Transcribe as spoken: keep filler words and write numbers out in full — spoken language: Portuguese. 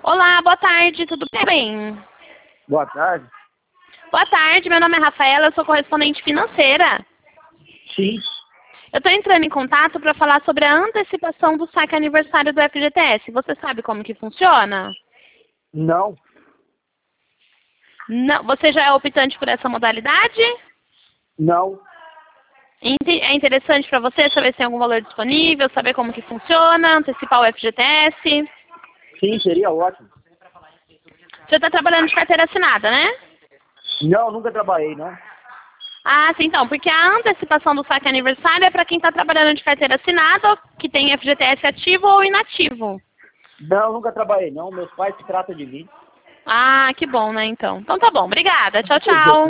Olá, boa tarde, tudo bem? Boa tarde. Boa tarde, meu nome é Rafaela, eu sou correspondente financeira. Sim. Eu estou entrando em contato para falar sobre a antecipação do saque aniversário do F G T S. Você sabe como que funciona? Não. Não, você já é optante por essa modalidade? Não. Inte- É interessante para você saber se tem algum valor disponível, saber como que funciona, antecipar o F G T S? Sim, seria ótimo. Você está trabalhando de carteira assinada, né? Não, nunca trabalhei, não. Ah, sim, então, porque a antecipação do saque aniversário é para quem está trabalhando de carteira assinada, que tem F G T S ativo ou inativo. Não, nunca trabalhei, não. Meus pais se tratam de mim. Ah, que bom, né, então. Então tá bom, obrigada. Tchau, Quer dizer, tchau.